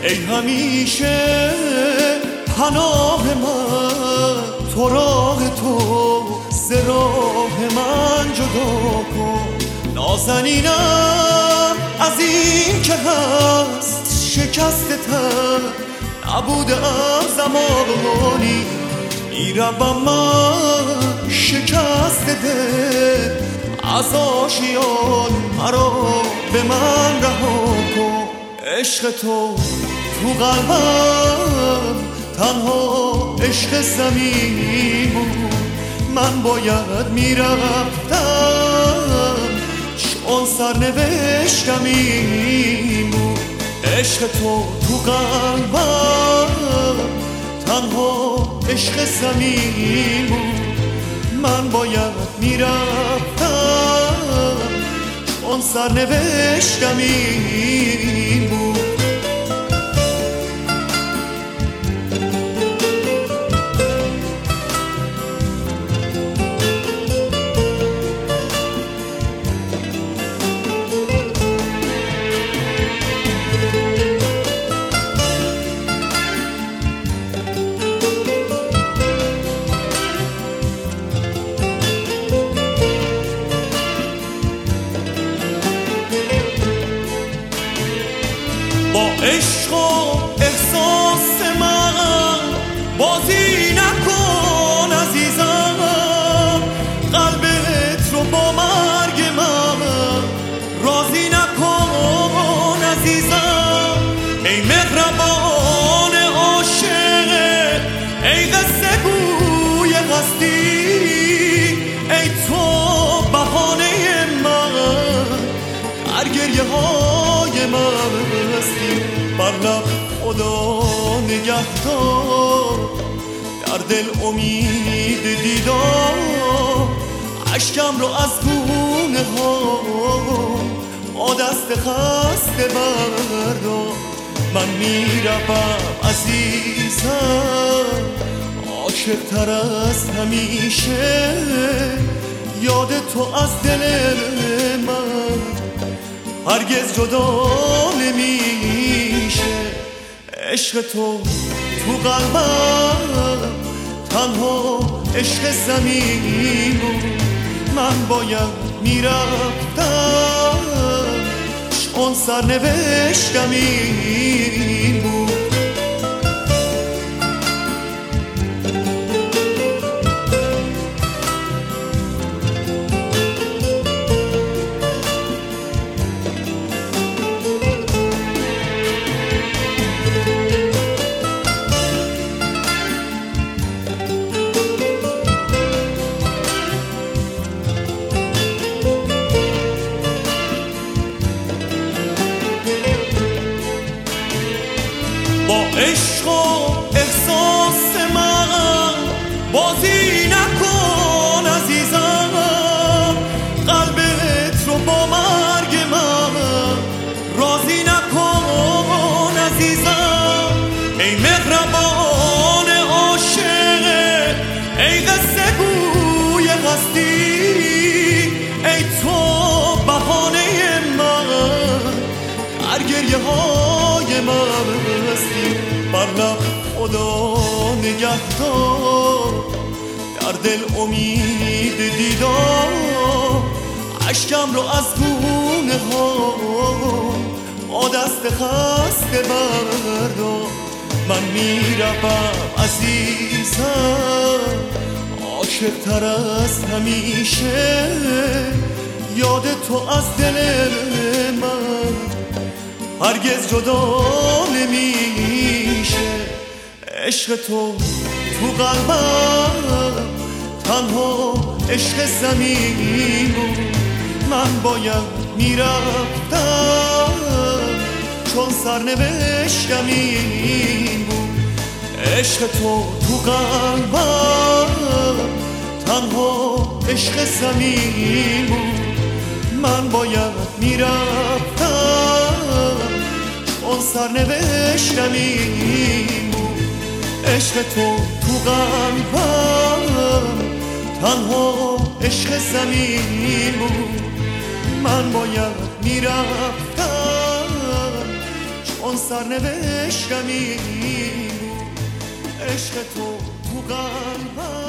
ای همیشه پناه من، تو راه تو ز راه من جدا کن. نازنینم از این که هست شکسته تر، نبودم زمانی میروم من شکسته دل. از آشیان مرا به من رها کن. عشق تو قلبم تنها عشق زمین بود، من باید میرفتم چون سرنوشتم این بود. عشق تو قلبم تنها عشق زمین بود، من باید میرفتم چون سرنوشتم این بود. با عشق و احساس من بازی نکن عزیزم، قلبت رو با مرگ من راضی نکن عزیزم. ای مهربان عاشق، ای قصه گوی هستی، ای تو بهانه من هر گریه های من. بر لب خدا نگهدار، در دل امید دیدار، اشکم رو از گونه ها با دست خسته بردار. من میروم عزیزم عاشق تر از همیشه، یاد تو از دل من هرگز جدا نمیشه. عشق تو قلبم تنها عشق زمین بود، من باید میرفتم چون سرنوشتم این بود. با عشق و احساس من بازی نکن عزیزم، قلبت رو با مرگ من راضی نکن عزیزم. ای مهربان عاشق، ای قصه گوی هستی، ای تو بهانه من هر گریه های من. بر لب خدا نگهدار، در دل امید دیدار، اشکم رو از گونه ها با دست خسته بردار. من میروم عزیزم عاشق تر از همیشه، یاد تو از دل من هرگز جدا نمیشه. عشق تو قلبم تنها عشق زمین بود، من باید میرفتم چون سرنوشتم این بود. عشق تو قلبم تنها عشق زمین بود، من باید میرفتم چون سرنوشتم این بود. عشق تو قلبم تنها عشق زمین بود، من باید میرفتم آن سرنوشتم این بود، عشق تو قلبم